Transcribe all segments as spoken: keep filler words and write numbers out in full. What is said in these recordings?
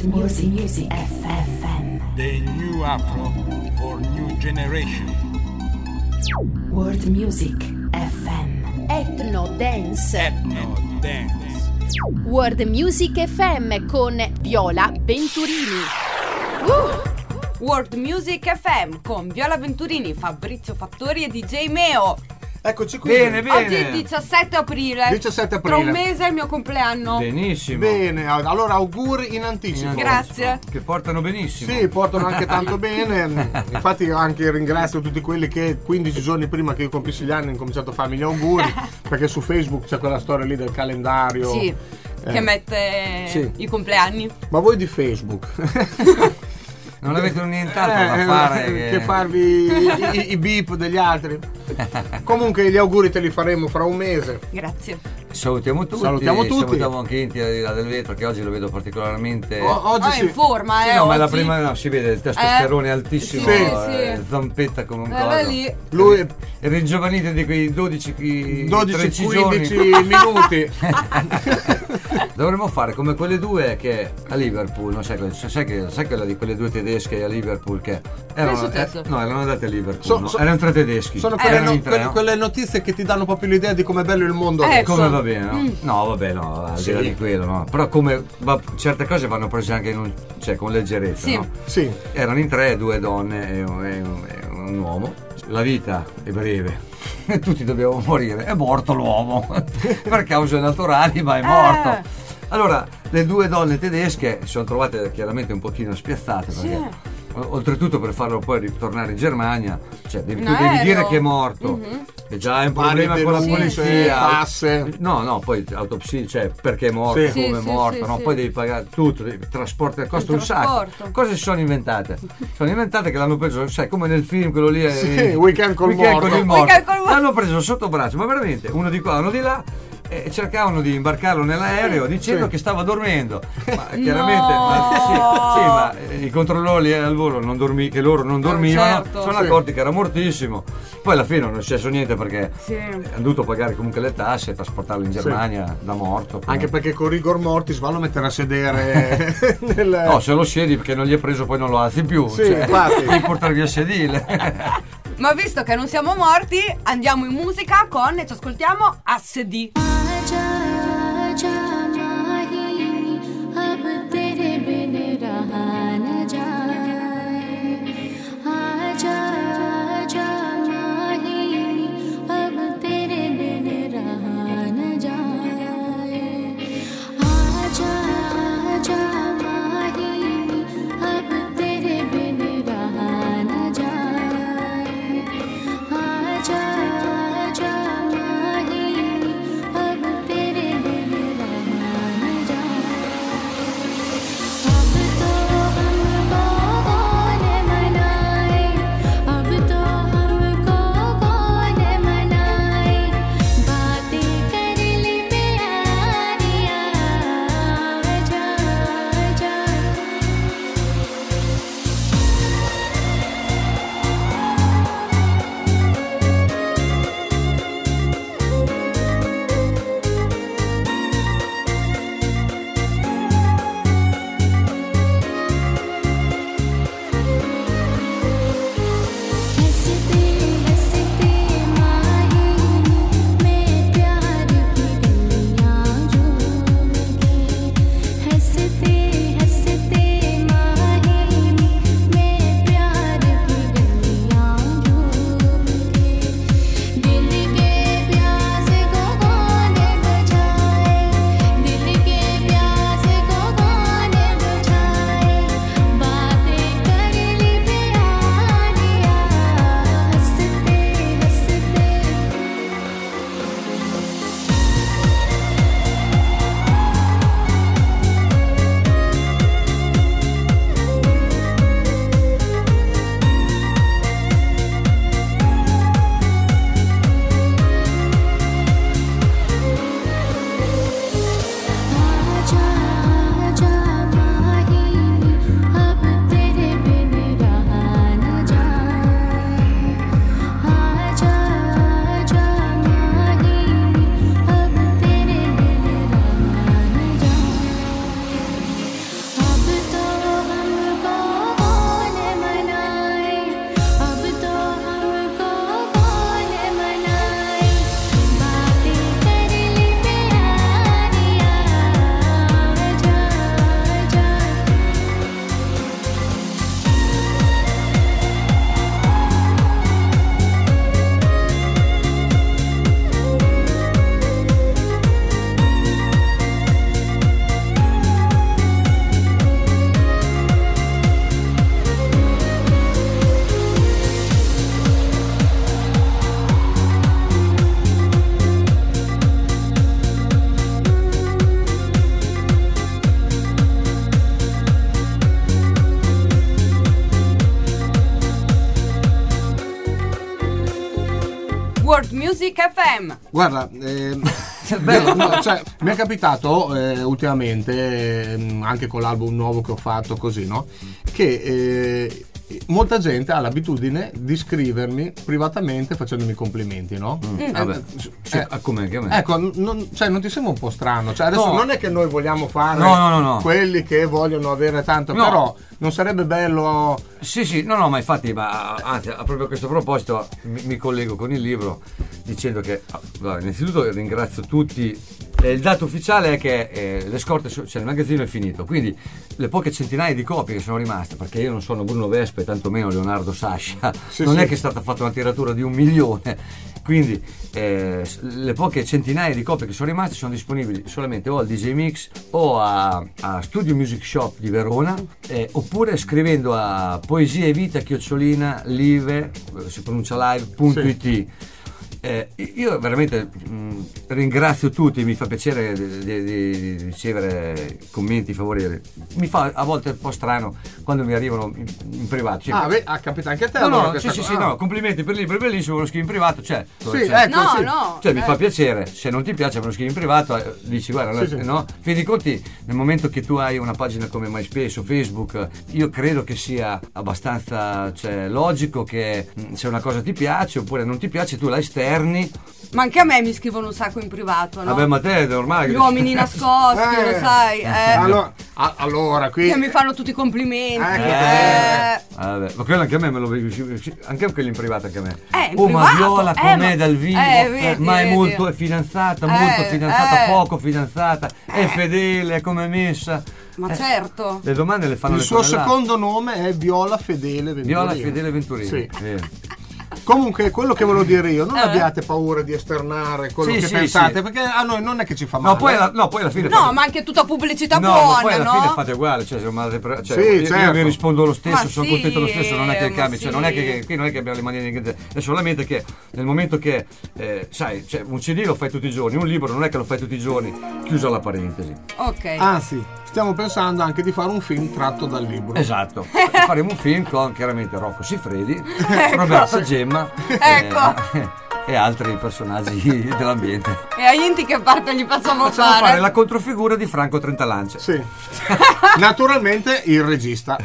World Music, Music F M. The new Afro for new generation. World Music F M. Ethno Dance. Ethno Dance. World Music F M con Viola Venturini. Uh! World Music F M con Viola Venturini, Fabrizio Fattori e D J Meo. Eccoci qui. Bene, bene. Oggi è il diciassette aprile. diciassette aprile. Tra un mese è il mio compleanno. Benissimo. Bene, allora auguri in anticipo. In Grazie. Che portano benissimo. Sì, portano anche tanto bene. Infatti anche ringrazio tutti quelli che quindici giorni prima che io compissi gli anni hanno cominciato a farmi gli auguri, perché su Facebook c'è quella storia lì del calendario. Sì, eh. che mette Sì. i compleanni. Ma voi di Facebook? Non avete nient'altro Eh, da fare che... che... farvi i, i, i beep degli altri. Comunque gli auguri te li faremo fra un mese. Grazie. Salutiamo tutti. Salutiamo tutti. Salutiamo anche Inti da del vetro, che oggi lo vedo particolarmente. O- oggi Ah, è sì. in forma, Sì, eh, no, ma è la oggi. prima, no, si vede il testosterone altissimo, Sì, eh, sì. zampetta come un Era coso. lì. Lui E ringiovanite di quei dodici, qui- dodici tredici quindici giorni. minuti. Dovremmo fare come quelle due che a Liverpool, non sai, sai, che, sai quella di quelle due tedesche a Liverpool che erano, successo? eh, no, erano andate a Liverpool, So- no? so- erano tre tedeschi. Sono Eh, quelle, erano no- in tre, quelle- no? quelle notizie che ti danno proprio l'idea di com'è bello il mondo Eh, adesso. Come va bene, no? Mm. No, vabbè, no, al di là Sì. di quello, no. Però come va- certe cose vanno prese anche in un, cioè, con leggerezza, Sì. no? Sì. Erano in tre, due donne e un, e un- e un uomo. La vita è breve. E tutti dobbiamo morire. È morto l'uomo per cause naturali, ma è morto. Eh. Allora, le due donne tedesche si sono trovate chiaramente un pochino spiazzate perché o- oltretutto per farlo poi ritornare in Germania, cioè devi, In tu devi aereo. dire che è morto. Mhm. E già è un Varie problema con la denunce, polizia. tasse. No, no, poi autopsia, cioè perché è morto, Sì. come Sì, è sì, morto, sì, no? sì. Poi devi pagare tutto, devi- trasporto, costa Il un sacco. trasporto. Cose si sono inventate? Sono inventate che l'hanno preso, sai, come nel film quello lì. Sì, eh, Weekend col Weekend morto. con il morto. Weekend col morto. L'hanno preso sotto braccio, ma veramente, uno di qua, uno di là. E cercavano di imbarcarlo nell'aereo dicendo Sì. che stava dormendo, ma chiaramente No. ma, sì, sì, ma eh, i controllori al volo non dormi, che loro non dormivano, certo. sono Sì. accorti che era mortissimo. Poi alla fine non è successo niente perché Sì. hanno dovuto pagare comunque le tasse e trasportarlo in Germania da morto. Anche perché con rigor mortis vanno a mettere a sedere nel... no, se lo siedi perché non gli è preso poi non lo alzi più, Sì, cioè, infatti. devi portare via il sedile. Ma visto che non siamo morti, andiamo in musica con e ci ascoltiamo A S D. आजा आजा माही अब तेरे बिन रहा World Music F M. Guarda, eh, bello, no, cioè, mi è capitato eh, ultimamente, eh, anche con l'album nuovo che ho fatto, così, no? Che eh, molta gente ha l'abitudine di scrivermi privatamente facendomi complimenti, no? Mm, Eh, vabbè. Sì, eh, come anche a me. Ecco, non, cioè, non ti sembra un po' strano? Cioè, adesso No. non è che noi vogliamo fare No, no, no, no. quelli che vogliono avere tanto, No. però non sarebbe bello. Sì, sì, no, no, ma infatti, ma anzi, a proprio a questo proposito mi, mi collego con il libro dicendo che, ah, guarda, innanzitutto ringrazio tutti. Eh, il dato ufficiale è che eh, le scorte, so- cioè il magazzino è finito, quindi le poche centinaia di copie che sono rimaste, perché io non sono Bruno Vespa e tantomeno Leonardo Sciascia, Sì, non sì. è che è stata fatta una tiratura di un milione, quindi eh, le poche centinaia di copie che sono rimaste sono disponibili solamente o al D J Mix o a, a Studio Music Shop di Verona, eh, oppure scrivendo a poesia e vita chiocciolina live, si pronuncia live punto it. Eh, io veramente mh, ringrazio tutti, mi fa piacere di, di- di ricevere commenti favorevoli. Mi fa a volte un po' strano quando mi arrivano in, in privato. Cioè, Ah, beh, ha capito anche a te no, allora no, questa sì, sì, cosa? sì, Ah. no, complimenti per il libro, è bellissimo, lo scrivi in privato, cioè, Sì, cioè, ecco, No, sì. no. cioè, mi eh. fa piacere, se non ti piace me lo scrivi in privato, eh, dici guarda, Sì, sì. no? Fidi i conti, nel momento che tu hai una pagina come MySpace o Facebook, io credo che sia abbastanza, cioè, logico che mh, se una cosa ti piace oppure non ti piace tu la esterni. Ma anche a me mi scrivono un sacco in privato, no? Vabbè, ma te è normale Gli che- uomini nascosti, Eh. lo sai, eh. Allora, a- allora qui Che mi fanno tutti i complimenti. Ecco, eh. Vabbè, ma quello anche a me me lo anche quello in privato anche a me. Eh, in oh, ma privato, Viola eh, com'è ma- dal vivo? eh, vedi, ma è vedi. molto è fidanzata, molto Eh, fidanzata, eh. poco fidanzata, è fedele, è come è messa. Ma Eh, certo. Le domande le fanno il le suo tonnellate. secondo nome è Viola Fedele Venturini. Viola Fedele Venturini. Sì. Sì. Comunque, quello che volevo dire io, non Eh. abbiate paura di esternare quello Sì, che sì, pensate, sì. perché a noi non è che ci fa male. No, poi alla, no, poi alla fine No, fate- ma anche tutta pubblicità no, ma buona, poi alla no? fine fate uguale, cioè, se non mandate pre- cioè, Sì, io, io certo. vi rispondo lo stesso, Ma sono sì, contento lo stesso, non è che ma cambia, cioè, sì. non è che qui non è che abbiamo le maniere di è solamente che nel momento che eh, sai, cioè, un C D lo fai tutti i giorni, un libro non è che lo fai tutti i giorni, chiusa la parentesi. Ok. Anzi, stiamo pensando anche di fare un film tratto dal libro. Esatto. Faremo un film con chiaramente Rocco Siffredi, Roberta Gemma Ecco. eh, e altri personaggi dell'ambiente. E a Inti che parte gli facciamo, Facciamo fare? fare la controfigura di Franco Trentalance. Sì. Naturalmente il regista.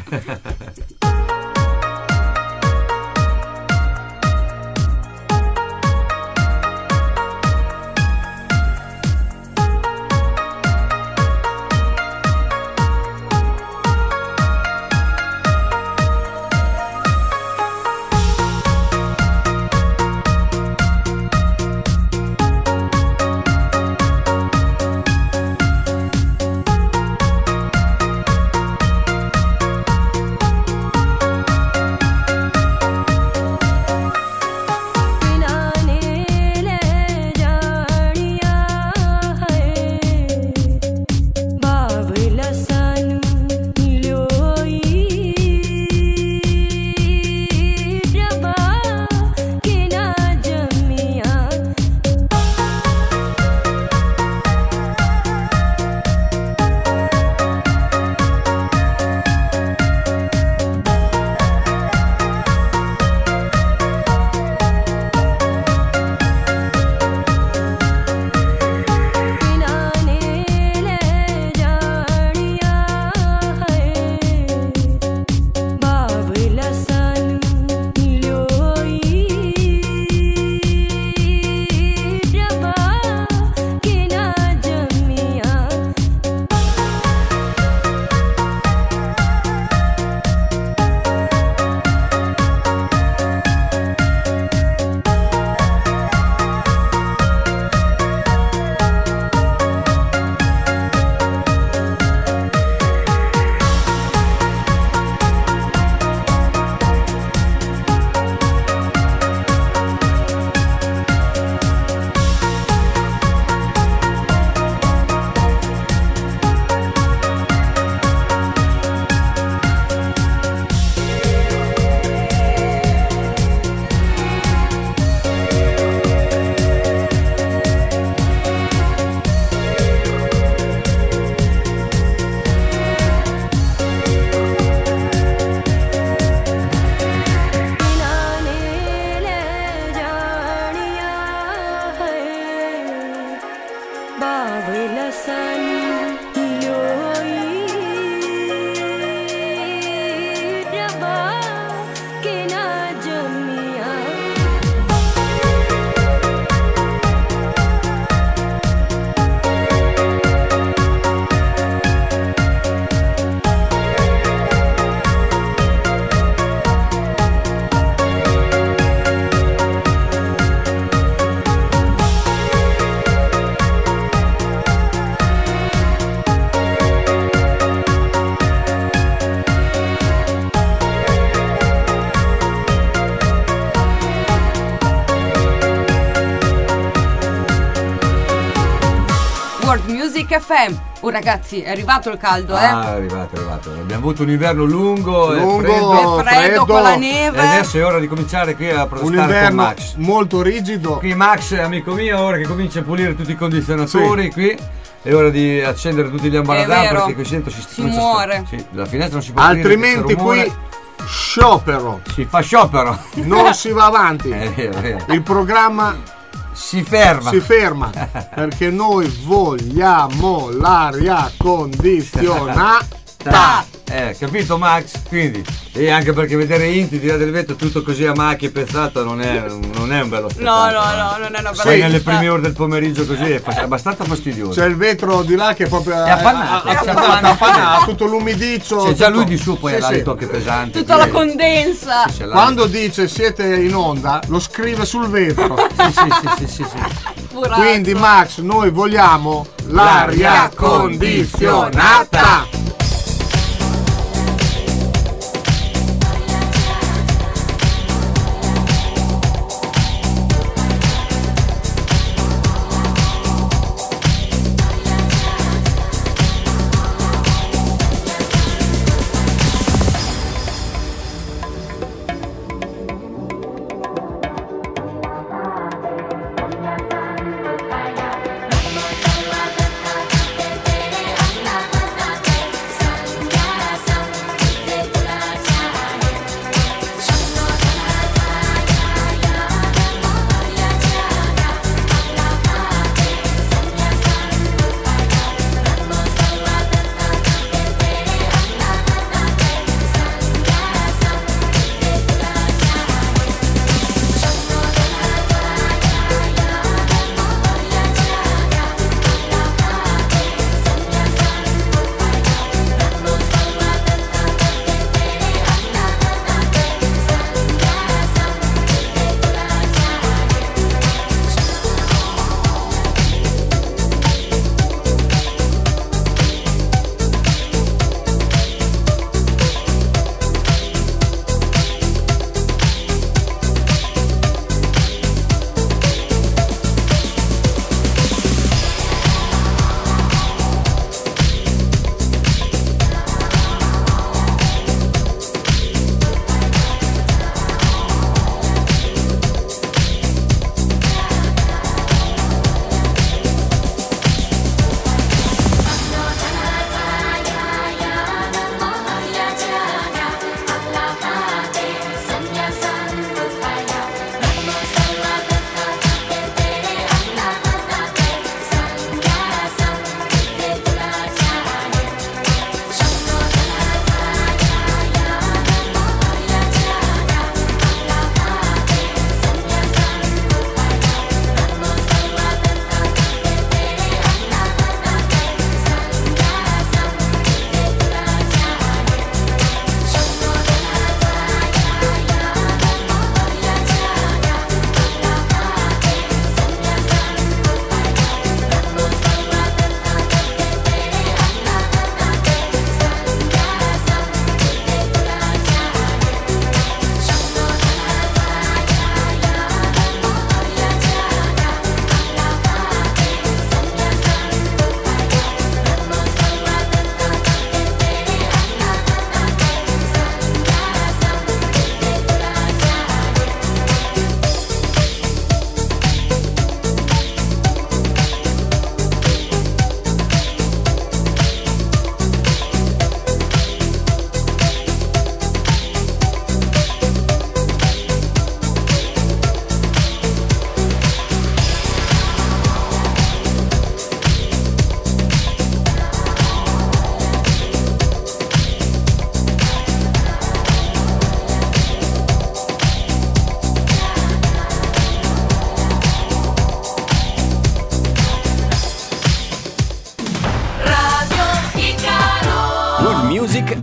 F M. Oh ragazzi, è arrivato il caldo, eh? Ah, è arrivato, è arrivato. Abbiamo avuto un inverno lungo, lungo e freddo, e freddo, freddo con la neve. E adesso è ora di cominciare qui a protestare un inverno con Max. Molto rigido. Qui Max, amico mio, ora che comincia a pulire tutti i condizionatori, sì. Qui è ora di accendere tutti gli ambaradan perché qui sento si, si muore. Sì, la finestra non si può altrimenti qui sciopero. Si fa sciopero. Non si va avanti. È vero, è vero. Il programma si ferma. Si ferma perché noi vogliamo l'aria condizionata. Eh, capito Max? Quindi, e anche perché vedere Inti di là del vetro tutto così a macchie pensato non è, non è un bello spettacolo. No, no, no, non è una bella Poi nelle prime ore del pomeriggio così è abbastanza fastidioso. C'è il vetro di là che è proprio è appannato, è appannato, tutto l'umidiccio. C'è già tutto. lui di su poi sì, ha l'alito sì. che pesante. Tutta la condensa. Sì, quando dice siete in onda lo scrive sul vetro. Sì, sì, sì, sì, sì, sì. Quindi Max, noi vogliamo l'aria, l'aria condizionata.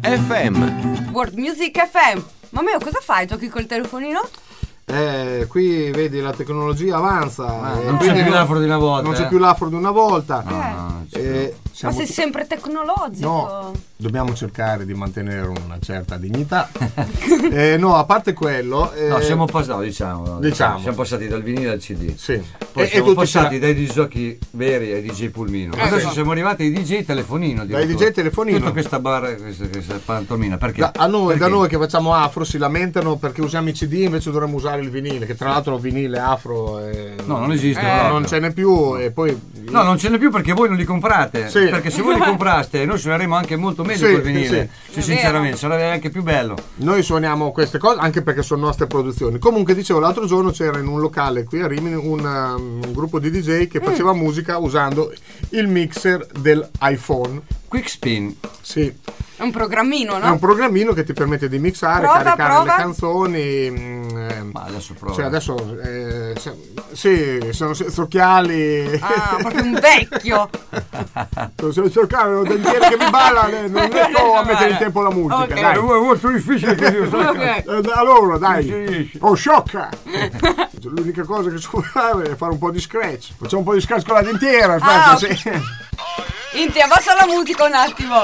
F M. World Music F M. Ma Meo, cosa fai? Giochi col telefonino? Eh, qui vedi la tecnologia avanza. Ah, eh, non c'è quindi più l'afro di una volta. Non c'è eh. più l'afro di una volta. Ah, Eh, Ma siamo- sei sempre tecnologico. No, dobbiamo cercare di mantenere una certa dignità. Eh, no, a parte quello. eh, No, siamo passati, diciamo, no, Diciamo. siamo passati dal vinile al C D. Sì. Poi E- e siamo tutti passati ce dai D J veri ai D J pulmino. Adesso sì. siamo arrivati ai D J telefonino. Dai addirittura. D J telefonino. Tutta questa barra, questa, questa pantomina. Perché? Da, a noi, Perché? da noi che facciamo afro si lamentano perché usiamo i C D invece dovremmo usare il vinile, che tra l'altro vinile afro eh, No, non esiste. eh, proprio. non ce n'è più e poi No, non ce n'è più perché voi non li comprate. Sì. Perché se voi li compraste noi suoneremo anche molto meglio Sì, col vinile. sì, Sì, sinceramente, sarebbe anche più bello. noi suoniamo queste cose anche perché sono nostre produzioni. Comunque dicevo, l'altro giorno c'era in un locale qui a Rimini un, um, un gruppo di D J che faceva musica usando il mixer dell'iPhone. Quick Spin. Sì, È un programmino, è no? un programmino che ti permette di mixare, Prova, caricare prova. le canzoni. mm, eh, Ma adesso provo. cioè adesso eh, se- sì, sono senza occhiali. Ah, proprio un vecchio. Se cercare un dentiere che mi balla, eh, non riesco a mettere in tempo la musica. Ok. Dai. È molto difficile che io Ok. Eh, allora, dai, Non si riesce. oh sciocca! L'unica cosa che si può fare è fare un po' di scratch. Facciamo un po' di scratch con la dentiera. Aspetta, Ah, sì. Inti, abbassa la musica un attimo.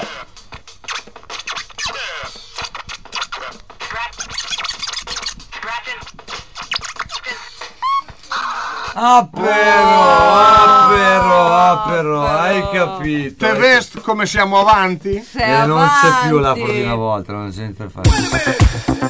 Ah però, ah però, ah però, hai capito. Te vest come siamo avanti? Sei E non c'è più avanti. l'afro di una volta, non c'è niente da fare.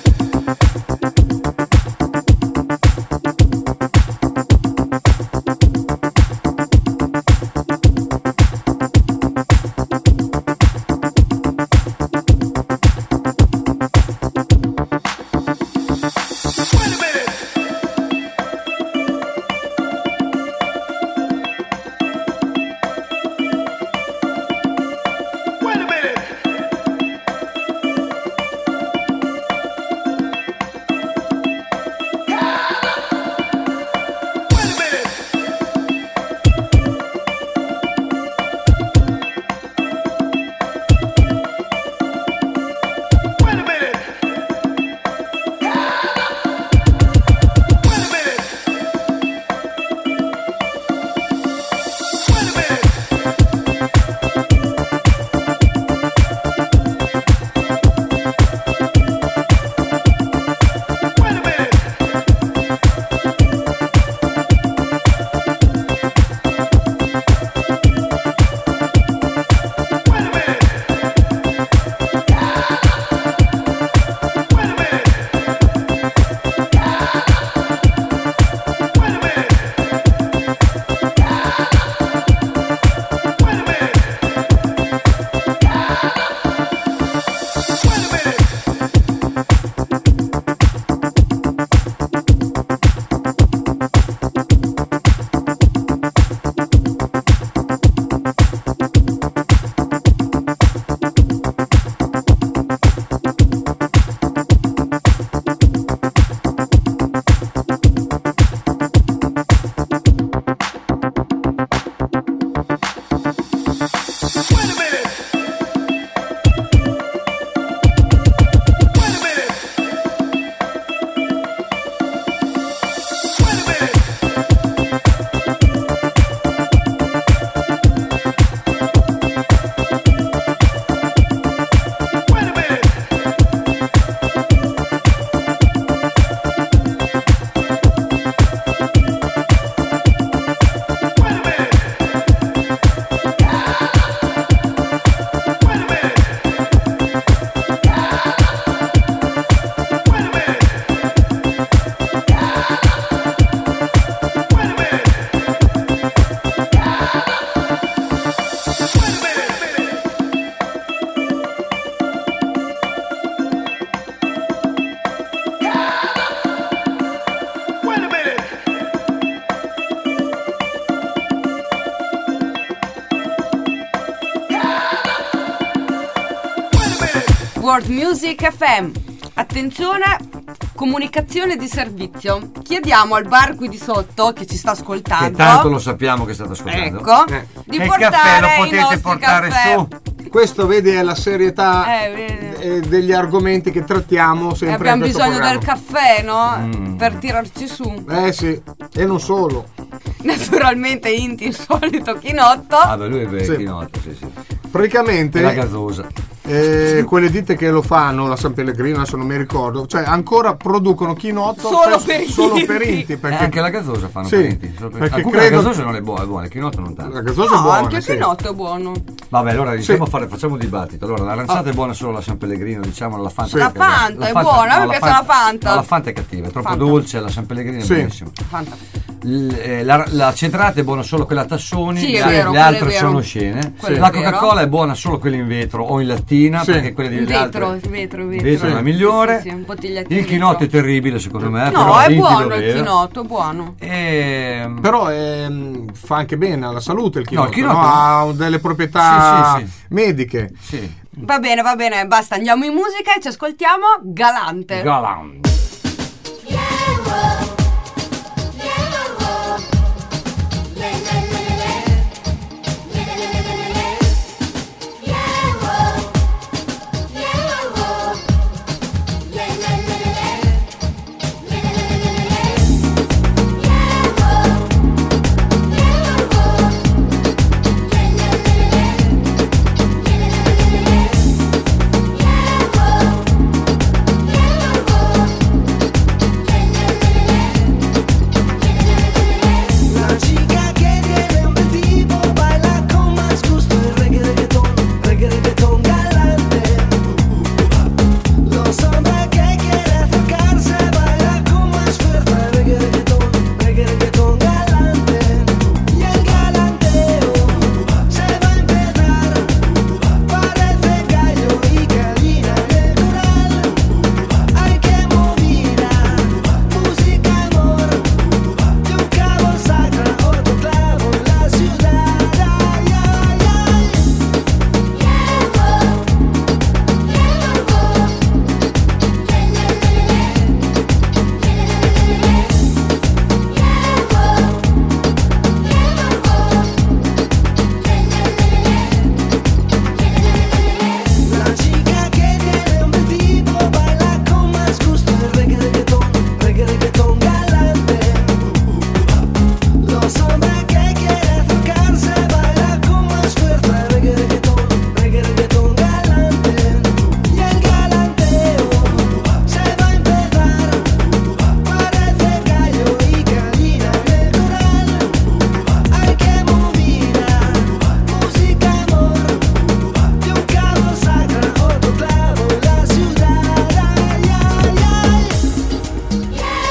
World Music F M. Attenzione, comunicazione di servizio. Chiediamo al bar qui di sotto che ci sta ascoltando. Che tanto lo sappiamo che state ascoltando. Ecco, Eh. di Che portare caffè lo i potete nostri portare caffè. su? Questo vedi è la serietà Eh, vedi. eh, degli argomenti che trattiamo sempre. E abbiamo in questo bisogno programma. del caffè, no? Mm. Per tirarci su. Eh sì, e non solo. Naturalmente Inti, il solito chinotto. Ah, beh, lui è Sì. vecchinoto, sì, sì. Praticamente E la gazzosa. eh, quelle ditte che lo fanno, la San Pellegrino, adesso non mi ricordo, cioè ancora producono chinotto Solo per, per solo Inti. per Inti, Eh, perché anche la gazzosa fanno Sì, parenti. Solo per... perché Ah, comunque credo- la gazzosa non è buona, è buona, il chinotto non tanto. la gazzosa No, è buona, anche il sì. chinotto è buono. Vabbè, allora iniziamo Sì. a fare, facciamo un dibattito. Allora, l'aranciata è buona solo la San Pellegrino, diciamo, la Fanta. Sì. La Fanta è buona, a me no, piace la Fanta. No, la Fanta è cattiva, è troppo Fanta. dolce, la San Pellegrino è Sì. buonissima. Fanta. L- eh, la, la cedrata è buona solo quella a tassoni, Sì, le, è le vero, quella altre è vero. sono scene. Quella è La vero. Coca-Cola è buona solo quella in vetro o in lattina, Sì. perché quelle di In le altre- vetro, vetro, vetro. vetro è la Sì, migliore. sì, sì, un bottiglietto Il di chinotto vetro. è terribile secondo me, No, però è Inti lo buono il beve. chinotto, è buono. E... Però ehm, fa anche bene alla salute il chinotto, No, il chinotto- no? Ha delle proprietà Sì, sì, mediche. Sì. Va bene, va bene, basta, andiamo in musica e ci ascoltiamo Galante. Galan. La chica que tiene un tipo baila con más gusto el reggae reggaetón, reggae reggaetón galante. Los hombres que quieren acercarse baila con más fuerza el reggae reggaetón, reggae reggaetón galante. Y el galanteo se va a empezar, parece gallo y gallina natural. Hay que movida, música amor. De un cabo saca otro clavo en la ciudad. Ay, ay, ay. La chica que tiene un tipo baila con más gusto el reggae reggaetón, reggae reggaetón galante. Los hombres que quieren acercarse baila con más fuerza el reggae reggaetón, reggae reggaetón galante. Y el galanteo se va a empezar, parece gallo y gallina natural. Hay que movida, música amor. De un cabo saca otro clavo en la ciudad. Ay, ay, ay.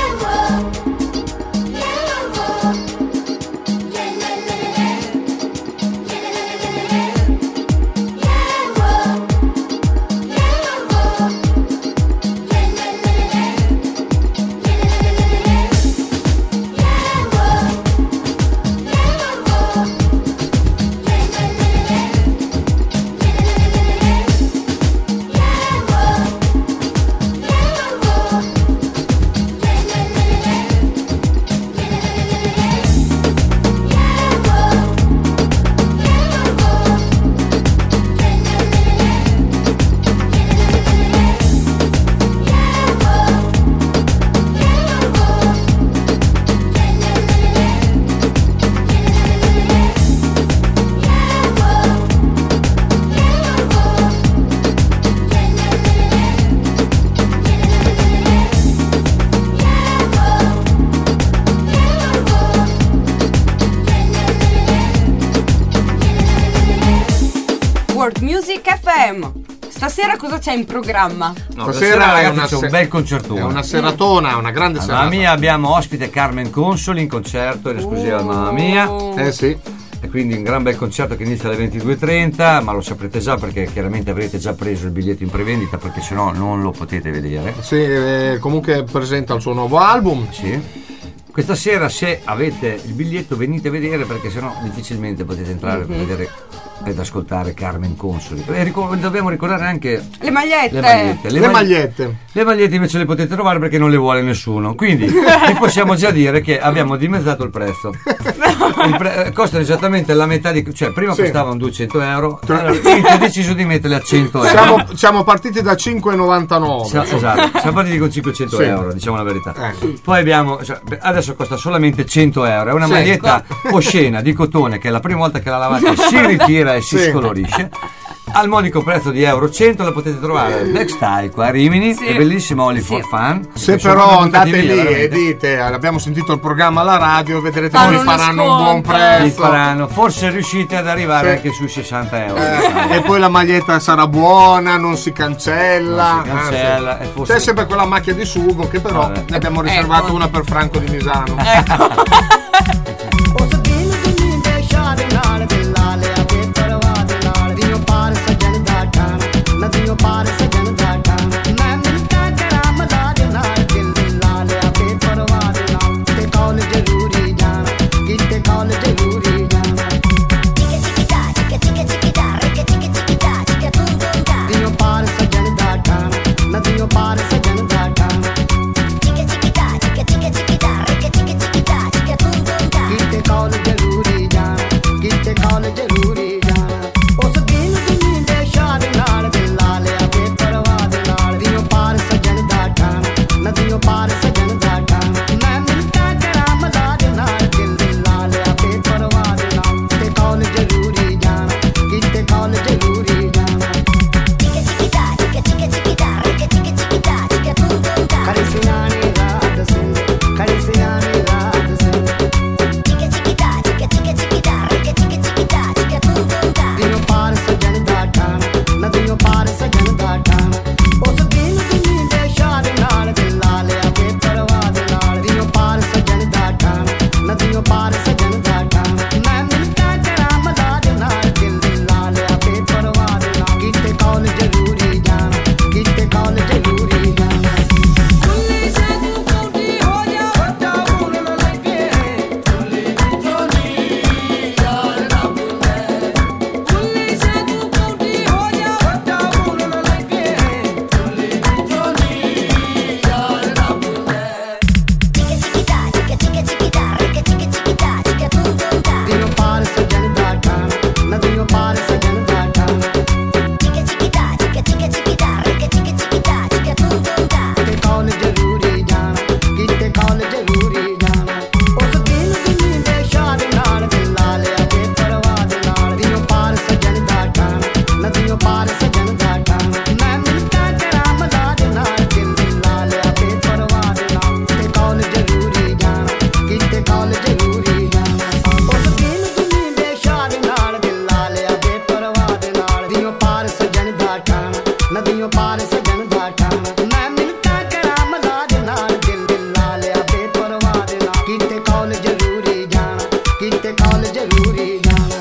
World Music F M. Stasera cosa c'è in programma? No, Stasera stasera, è ragazzi una c'è un se- bel concertone. È una seratona, una grande A serata. Mamma Mia abbiamo ospite Carmen Consoli in concerto in esclusiva a Mamma Mia. Oh. Eh sì. E quindi un gran bel concerto che inizia alle ventidue e trenta, ma lo saprete già perché chiaramente avrete già preso il biglietto in prevendita, perché sennò non lo potete vedere. Sì, eh, comunque presenta il suo nuovo album. Sì. questa sera, se avete il biglietto, venite a vedere, perché sennò difficilmente potete entrare per vedere ed ascoltare Carmen Consoli. E ricor- dobbiamo ricordare anche Le magliette. le magliette. Le mag- magliette. Le magliette invece le potete trovare perché non le vuole nessuno. Quindi vi possiamo già dire che abbiamo dimezzato il prezzo. Il pre- costano esattamente la metà di. Cioè, prima Sì. costavano duecento euro. Allora, quindi ho deciso di metterle a cento euro. Siamo, siamo partiti da cinque virgola novantanove. Sia- esatto, siamo partiti con cinquecento Sì. euro, diciamo la verità. Eh. Poi abbiamo, cioè, beh, adesso costa solamente cento euro. È una Sì. maglietta oscena di cotone che la prima volta che la lavate si ritira e si Sì. scolorisce. Al modico prezzo di euro cento la potete trovare al Black Style qua a Rimini. Sì. È bellissimo Only Sì. for Fun. Se Sono però buttati andate via, lì e veramente. dite abbiamo sentito il programma alla radio, vedrete Fanno che vi uno faranno un buon sconto. Vi prezzo. faranno, forse riuscite ad arrivare Sì. anche sui sessanta euro. Eh, e poi la maglietta sarà buona, non si cancella. Non si cancella, anzi, e forse- c'è sempre quella macchia di sugo che però Vabbè. ne abbiamo riservato Ecco. una per Franco di Misano. ਉਸ ਦਿਨ ਦੁਨੀ ਦੇ ਸ਼ਾਦ ਨਾਲ ਦਿਲਾਂ ਲਿਆ ਬੇਪਰਵਾਹ ਦੇ ਨਾਲ ਦਿਓ ਪਾਰ ਸਜਣ ਦਾ ਠਾਣ ਨਦੀਓ ਪਾਰ ਸਜਣ ਦਾ ਠਾਣ ਮੈਂ ਮਿੰਟਾਂ ਕਰਾਂ ਮਲਾ ਦੇ ਨਾਲ ਦਿਲ ਦਿਲਾਂ ਲਿਆ ਬੇਪਰਵਾਹ ਦੇ ਨਾਲ ਤੇ ਕੌਲ ਜ਼ਰੂਰੀ ਜਾਣਾ ਕਿਤੇ ਕੌਲ ਜ਼ਰੂਰੀ ਜਾਣਾ ਦਿਓ ਪਾਰ ਸਜਣ ਦਾ ਠਾਣ ਨਦੀਓ ਪਾਰ ਸਜਣ ਦਾ ਠਾਣ ਕਿਤੇ ਕੌਲ ਜ਼ਰੂਰੀ ਜਾਣਾ ਕਿਤੇ ਕੌਲ ਜ਼ਰੂਰੀ ਜਾਣਾ ਉਸ ਦਿਨ ਦੁਨੀ ਦੇ ਸ਼ਾਦ ਨਾਲ ਦਿਲਾਂ ਲਿਆ ਬੇਪਰਵਾਹ ਦੇ ਨਾਲ ਦਿਓ ਪਾਰ ਸਜਣ ਦਾ ਠਾਣ ਨਦੀਓ ਪਾਰ ਸਜਣ ਦਾ ਠਾਣ ਮੈਂ ਮਿੰਟਾਂ ਕਰਾਂ ਮਲਾ ਦੇ ਨਾਲ ਦਿਲ ਦਿਲਾਂ ਲਿਆ ਬੇਪਰਵਾਹ ਦੇ ਨਾਲ ਤੇ ਕੌਲ ਜ਼ਰੂਰੀ ਜਾਣਾ ਕਿਤੇ ਕੌਲ ਜ਼ਰੂਰੀ ਜਾਣਾ ਖੜੇ ਸਿਆਣੇ ਰਾਤ ਸਿੰਘ ਖੜੇ ਸਿਆਣੇ ਰਾਤ ਸਿੰਘ ਦਿਓ ਪਾਰ ਸਜਣ ਦਾ ਠਾਣ ਨਦੀਓ ਪਾਰ ਸਜਣ ਦਾ ਠਾਣ ਉਸ ਦਿਨ ਦੁਨੀ ਦੇ ਸ਼ਾਦ ਨਾਲ ਦਿਲਾਂ ਲਿਆ ਬੇਪਰਵਾਹ ਦੇ ਨਾਲ ਦਿਓ ਪਾਰ ਸਜਣ ਦਾ ਠਾਣ ਨਦੀਓ ਪਾਰ ਸਜਣ ਦਾ ਠਾਣ ਮੈਂ ਮਿੰਟਾਂ ਕਰਾਂ ਮਲਾ ਦੇ ਨਾਲ ਦਿਲ ਦਿਲਾਂ ਲਿਆ ਬੇਪਰਵਾਹ ਦੇ ਨਾਲ ਕਿਤੇ ਕੌਲ ਜ਼ਰੂਰੀ ਜਾਣਾ ਕਿਤੇ ਕੌਲ ਜ਼ਰੂਰੀ ਜਾਣਾ ਦਿਓ ਪਾਰ ਸਜਣ ਦਾ ਠਾਣ ਨਦੀਓ ਪਾਰ ਸਜਣ ਦਾ ਠਾਣ ਕਿਤੇ ਕੌਲ ਜ਼ਰੂਰੀ ਜਾਣਾ ਕਿਤੇ ਕੌਲ ਜ਼ਰੂਰੀ ਜਾਣਾ ਉਸ ਦਿਨ ਦੁਨੀ ਦੇ ਸ਼ਾਦ ਨਾਲ ਦਿਲਾਂ ਲਿਆ ਬੇਪਰਵਾਹ ਦੇ ਨਾਲ ਦਿਓ ਪਾਰ ਸਜਣ ਦਾ ਠਾਣ ਨਦੀਓ ਪਾਰ ਸਜਣ ਦਾ ਠਾਣ ਮੈਂ ਮਿੰਟਾਂ ਕਰਾਂ ਮਲਾ ਦੇ ਨਾਲ ਦਿਲ ਦਿਲਾਂ ਲਿਆ ਬੇਪਰਵਾਹ ਦੇ ਨਾਲ ਤੇ ਕੌਲ ਜ਼ਰੂਰੀ ਜਾਣਾ ਕਿਤੇ ਕੌਲ ਜ਼ਰੂਰੀ ਜਾਣਾ ਉਸ ਦਿਨ ਦੁਨੀ ਦੇ ਸ਼ਾਦ ਨਾਲ ਦਿਲਾਂ ਲਿਆ ਬੇਪਰਵਾਹ ਦੇ ਨਾਲ ਦਿਓ ਪਾਰ ਸਜਣ ਦਾ ਠਾਣ ਨਦੀਓ ਪਾਰ ਸਜਣ ਦਾ ਠਾਣ ਮੈਂ ਮਿੰਟਾਂ ਕਰਾਂ ਮਲਾ ਦੇ ਨਾਲ ਦਿਲ ਦਿਲਾਂ ਲਿਆ ਬੇਪਰਵਾਹ ਦੇ ਨਾਲ ਕਿਤੇ ਕੌਲ ਜ਼ਰੂਰੀ ਜਾਣਾ ਕਿਤੇ ਕੌਲ ਜ਼ਰੂਰੀ ਜਾਣਾ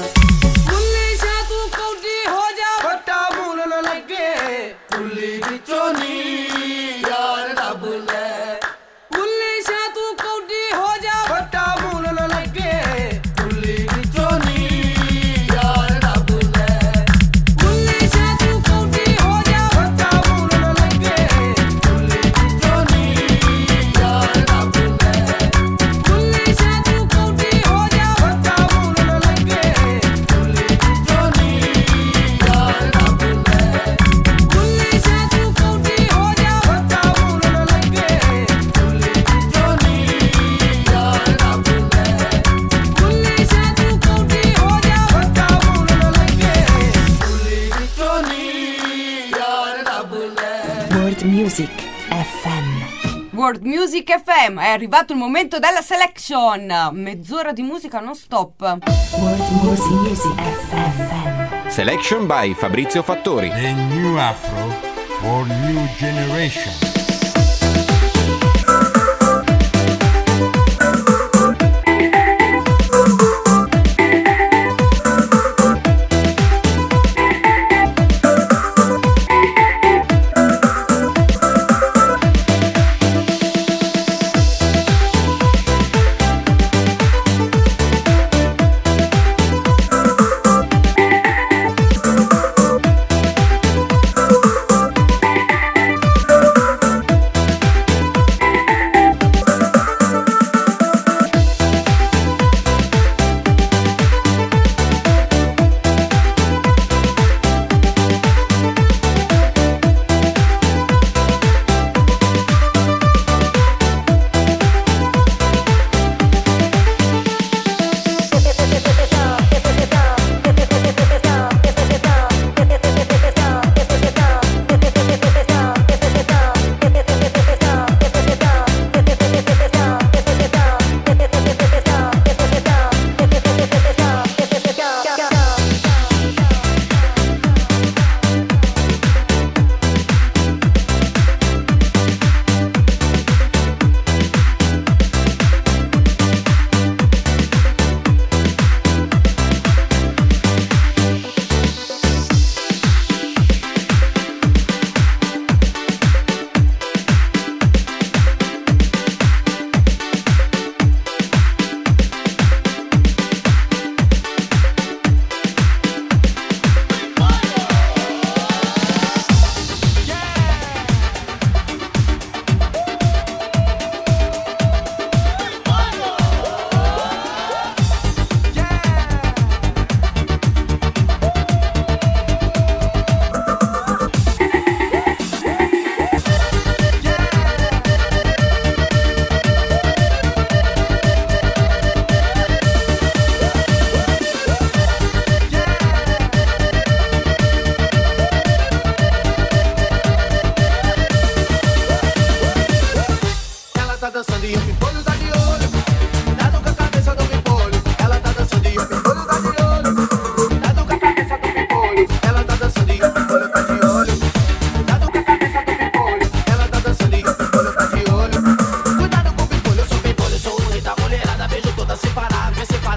World Music F M. World Music F M, è arrivato il momento della selection. Mezz'ora di musica non stop. World Music Music F M. Selection by Fabrizio Fattori. The new Afro for new generation.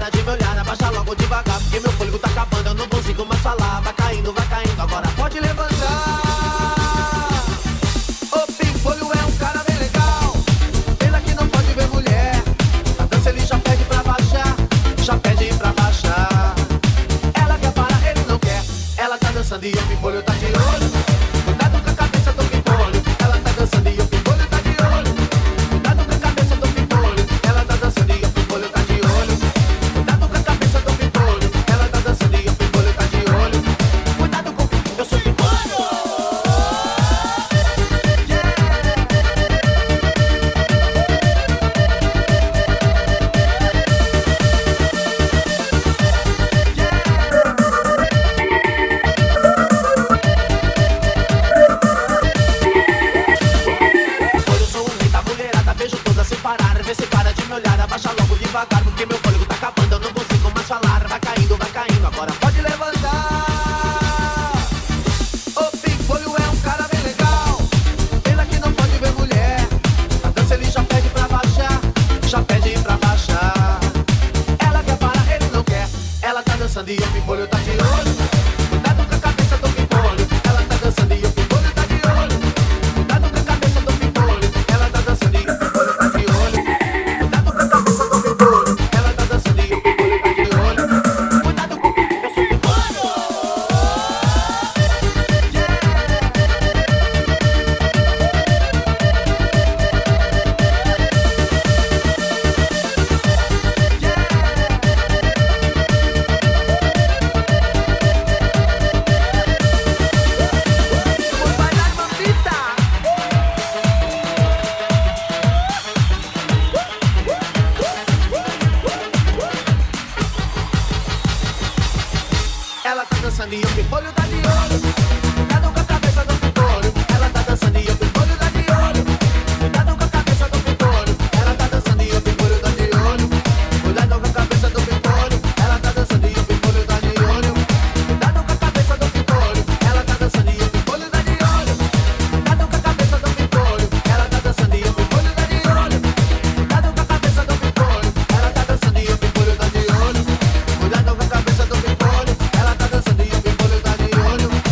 para de me olhar, abaixa logo devagar, porque meu fôlego tá acabando, eu não consigo mais falar. Vai caindo, vai caindo, agora pode levantar. O Pimpolho é um cara bem legal, pena que não pode ver mulher. Na dança ele já pede pra baixar, já pede pra baixar. Ela quer parar, ele não quer. Ela tá dançando e o Pimpolho tá de olho. Cuidado com a cabeça do Pimpolho. Ela tá dançando e o Pimpolho tá de olho. Cuidado com a cabeça do Pimpolho. Ela tá dançando e o Pimpolho tá de olho. Cuidado com a cabeça do Pimpolho. Ela tá dançando e o Pimpolho tá de olho. Cuidado com o Pimpolho. Eu sou Pimpolho. Vê se para de me olhar, abaixa logo devagar, porque meu fôlego tá acabando, eu não consigo mais falar. Vai caindo, vai caindo, agora pode levantar. O Pimpolho é um cara bem legal, pena que não pode ver mulher. Na dança ele já pede pra baixar, já pede pra baixar. Ela quer parar, ele não quer. Ela tá dançando e o Pimpolho tá de olho. Cuidado com a cabeça do Pimpolho. Ela tá dançando e o Pimpolho tá de olho. Cuidado com a cabeça do Pimpolho. Ela tá dançando e o Pimpolho tá de olho. Ela tá dançando e o Pimpolho tá de olho. Cuidado com a cabeça do Pimpolho. Ela tá dançando e o Pimpolho tá de olho. Cuidado com a cabeça do Pimpolho. Ela tá dançando e o Pimpolho tá de olho. Cuidado com a cabeça do Pimpolho. Ela tá dançando e o Pimpolho tá de olho. Cuidado com a cabeça do Pimpolho. Ela tá dançando e o Pimpolho tá de olho. Cuidado com a cabeça do Pimpolho. Ela tá dançando e o Pimpolho tá de olho. Cuidado com a cabeça do Pimpolho. Ela tá dançando e o Pimpolho tá de olho. Cuidado com a cabeça do Pimpolho. Ela tá dançando e o Pimpolho tá de olho.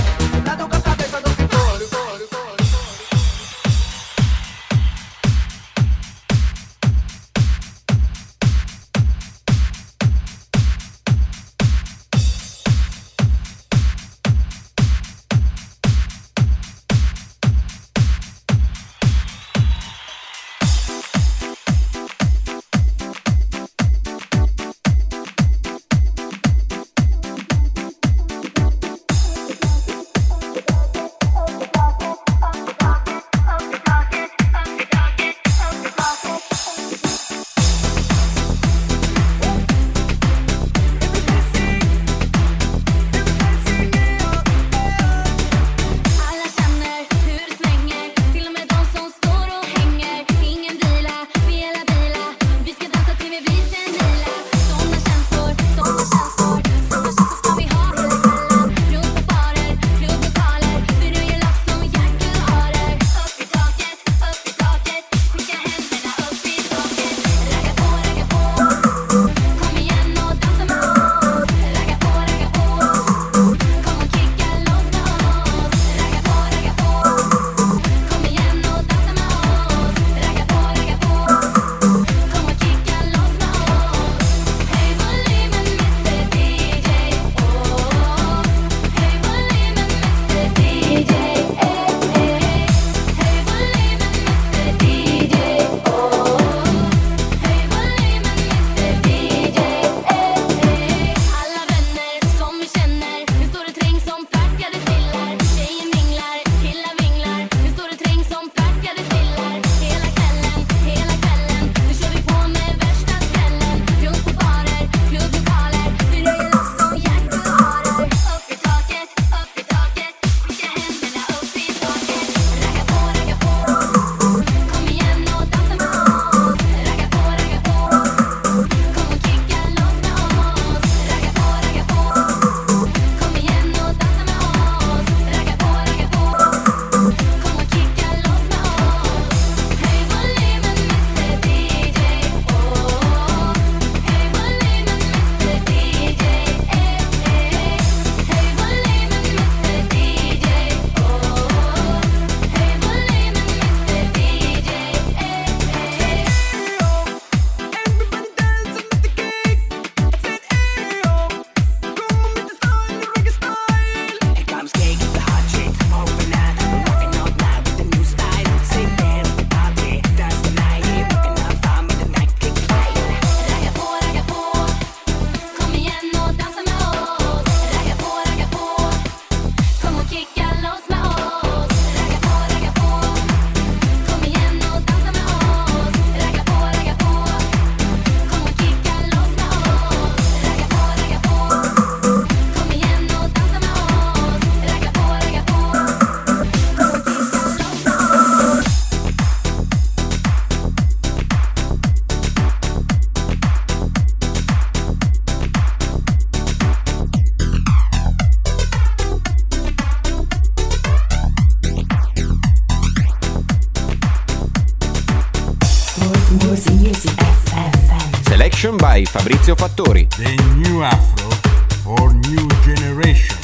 by Fabrizio Fattori. The new Afro for new generation.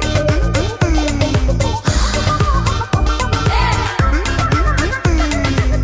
Hey!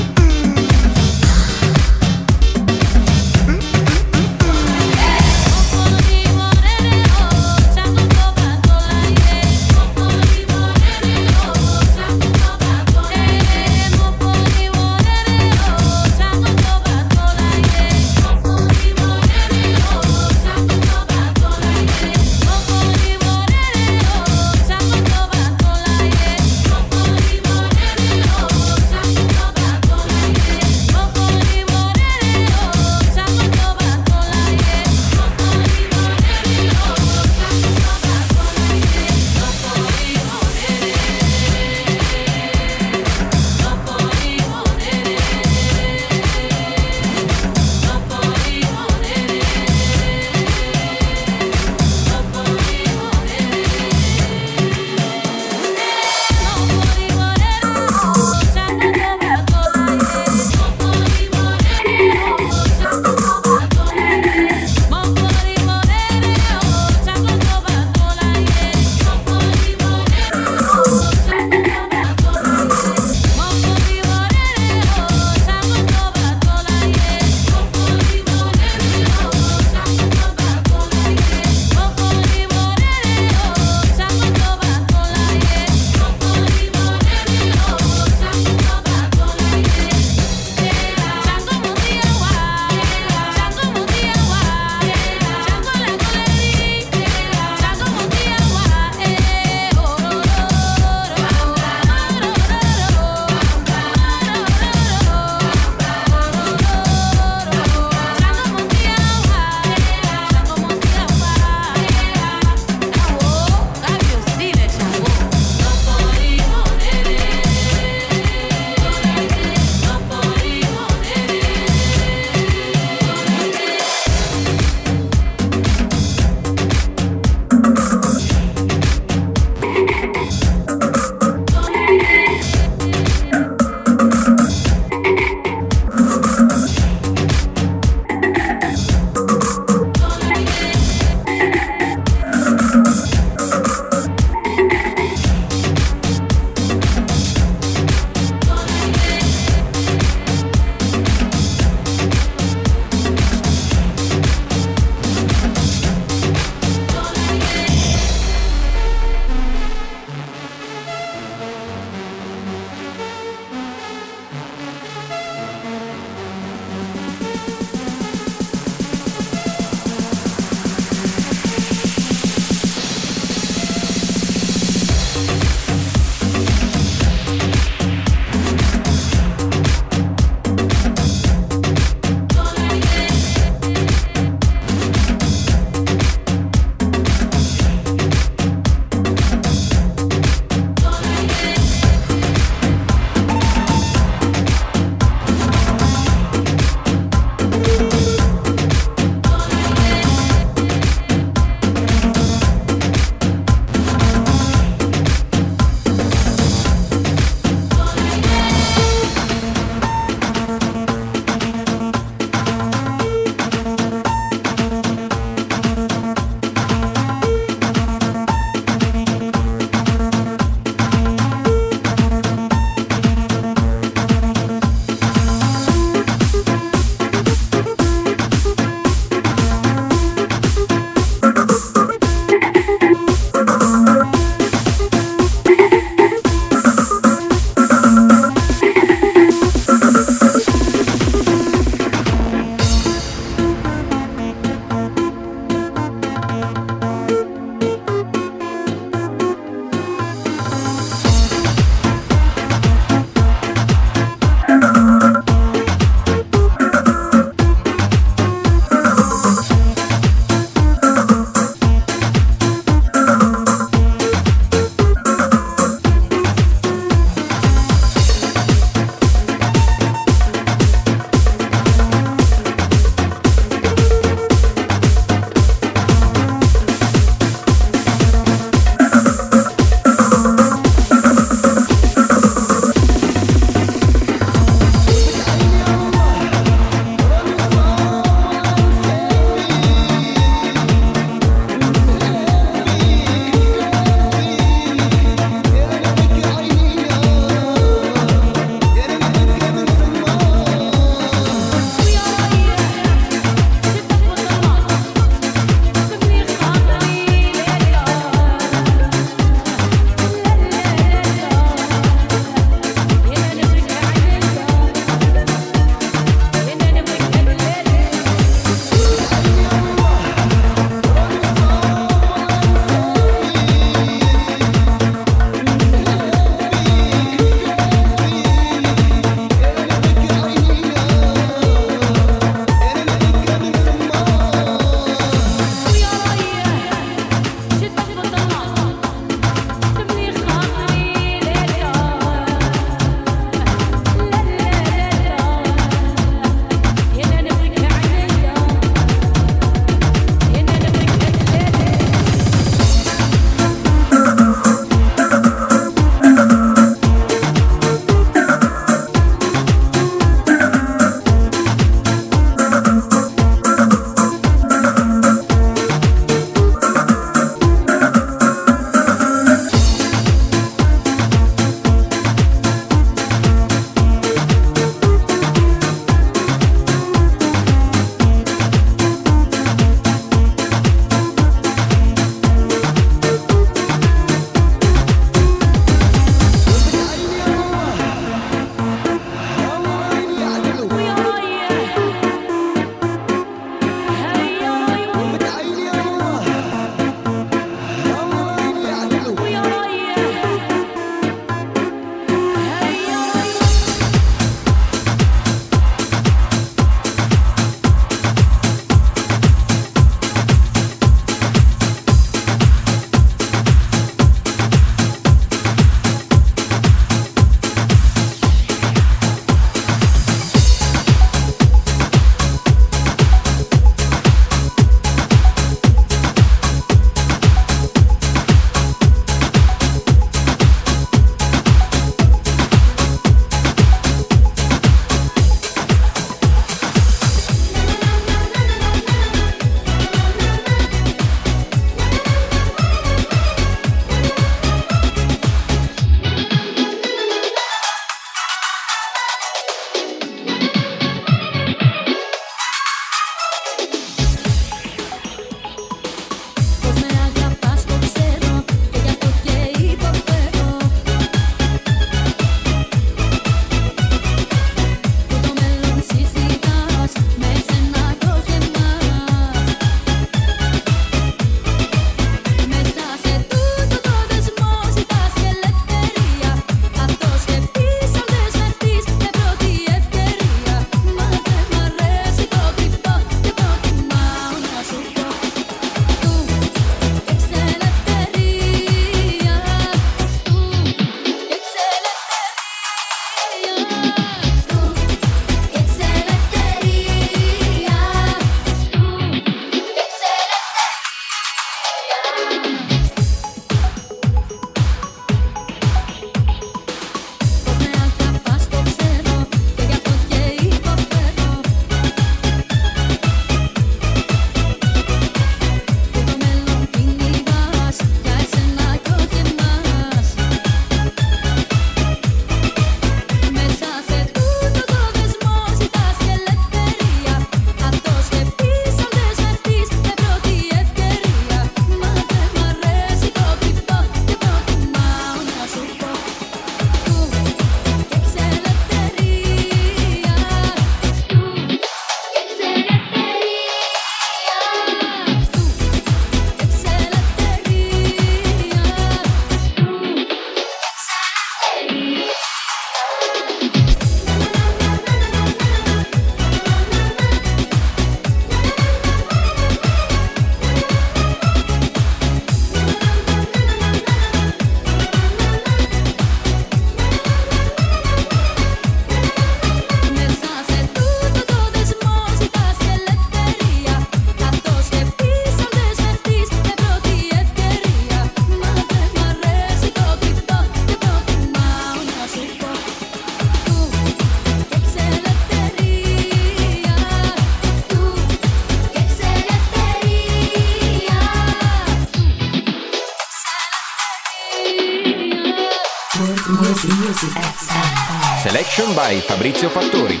World Music, Music F M. Selection by Fabrizio Fattori.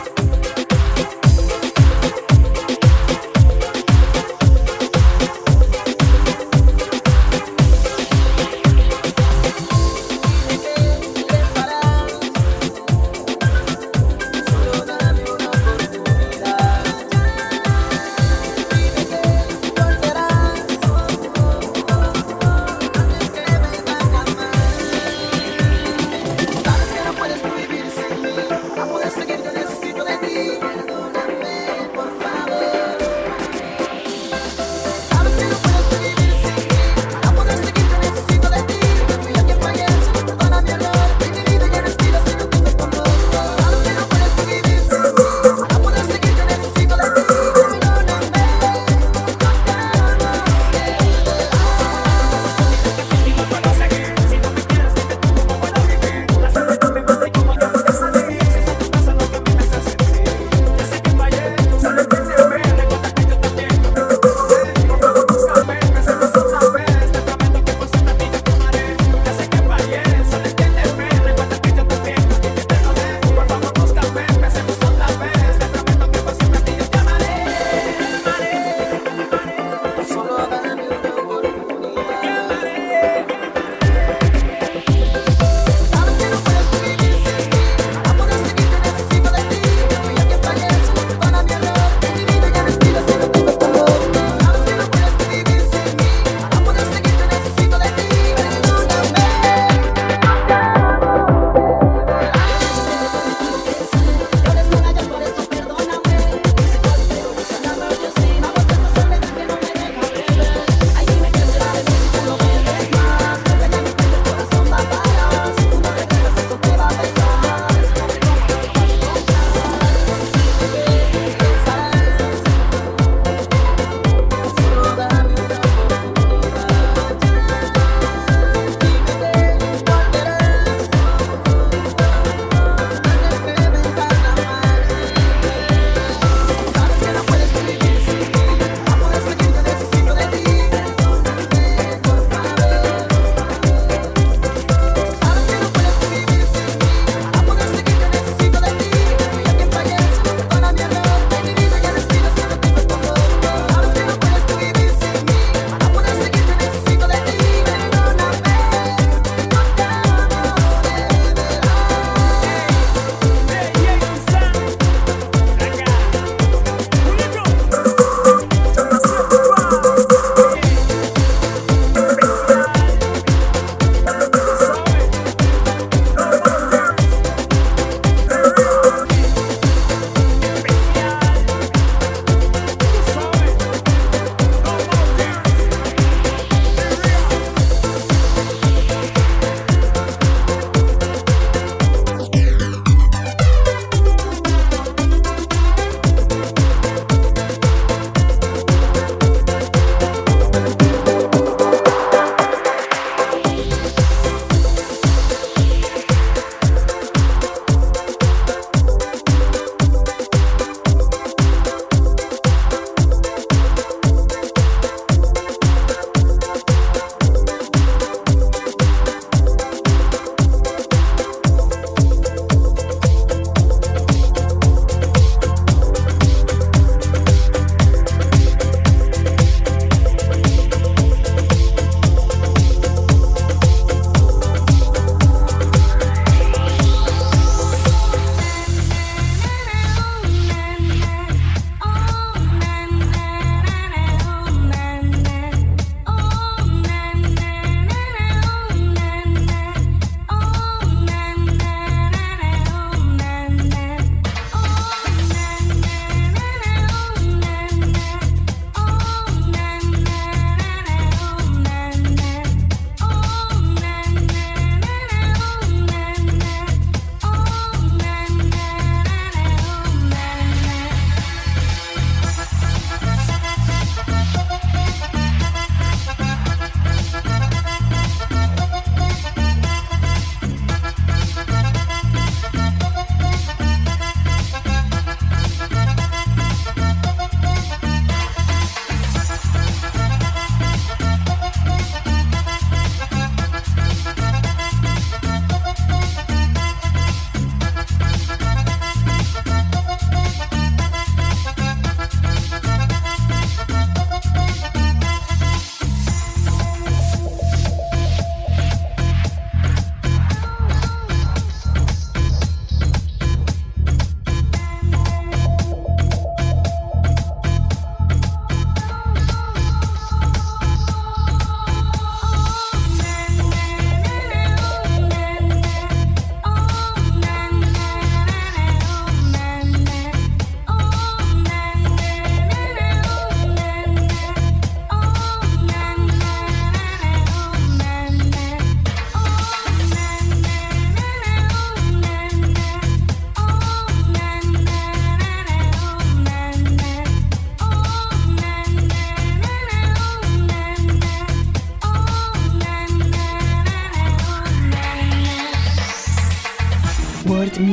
World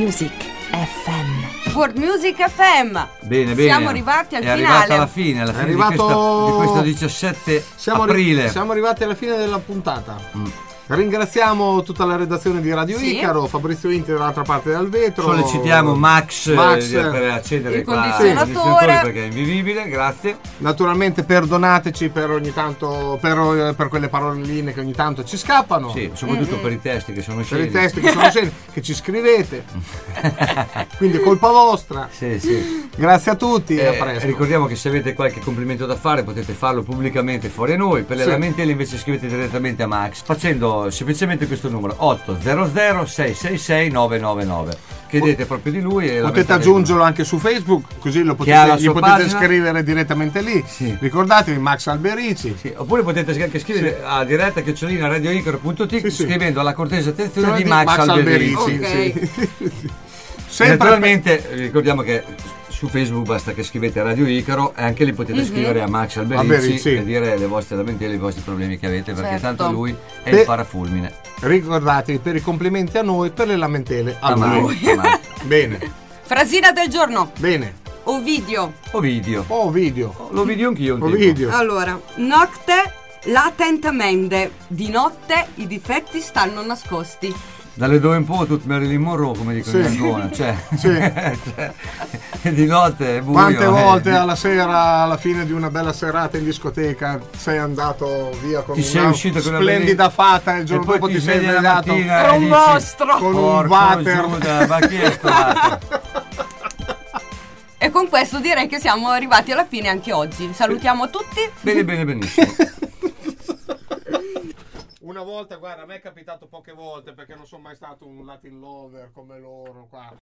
Music F M. World Music F M. Bene, bene. Siamo arrivati al è finale. arrivata alla fine, alla È fine arrivato- di, questo, di questo diciassette Siamo, arri- aprile. siamo arrivati alla fine della puntata. Mm. Ringraziamo tutta la redazione di Radio Sì. Icaro, Fabrizio Inti dall'altra parte del vetro. Sollecitiamo Max, Max, eh, per accedere il qua al condizionatore. condizionatore perché è invivibile, grazie. Naturalmente perdonateci per ogni tanto per, per quelle paroline che ogni tanto ci scappano. Sì, soprattutto per i testi che sono Per scesi. i testi che sono sceni, che ci scrivete. Quindi è colpa vostra. Sì, sì. Grazie a tutti e Eh, a presto. ricordiamo che se avete qualche complimento da fare potete farlo pubblicamente fuori a noi. Per le Sì. lamentele invece scrivete direttamente a Max facendo semplicemente questo numero otto zero zero sei sei sei nove nove nove. Chiedete proprio di lui e Potete lamentate- aggiungerlo anche su Facebook, così lo Che ha la potete, gli sua potete pagina. scrivere direttamente lì. Sì. Ricordatevi Max Alberici. Sì, oppure potete anche scrivere a diretta chiocciolina radioicaro punto it Sì, sì. scrivendo alla cortese attenzione Sono di Max, Alberici. Alberici, Ok. sì. Sempre Naturalmente ricordiamo che su Facebook basta che scrivete Radio Icaro e anche lì potete Mhm. scrivere a Max Alberici Alberici. e dire le vostre lamentele, i vostri problemi che avete, perché Certo. tanto lui è Beh, il parafulmine. ricordatevi per i complimenti a noi, per le lamentele a A lui. noi, a noi. Bene, Frasina del giorno. bene. Ovidio. Ovidio. Oh, video. Lo vidi anch'io un Oh, tempo. video. Allora, notte latentamente. Di notte i difetti stanno nascosti. Dalle due in poi tutto Marilyn Monroe, come dicono Sì. in Ancona. Cioè, Sì. cioè, di notte è buio. Quante eh. volte alla sera, alla fine di una bella serata in discoteca, sei andato via con Ti sei una uscito con una splendida bella- fata e il E giorno poi dopo ti, sei svegli la svegliato mattina Era e un dici, mostro. con un "Porco water. Giuda, ma chi è sto water?" E con questo direi che siamo arrivati alla fine anche oggi. Salutiamo tutti. Bene, bene, benissimo. Una volta, guarda, a me è capitato poche volte perché non sono mai stato un Latin lover come loro qua.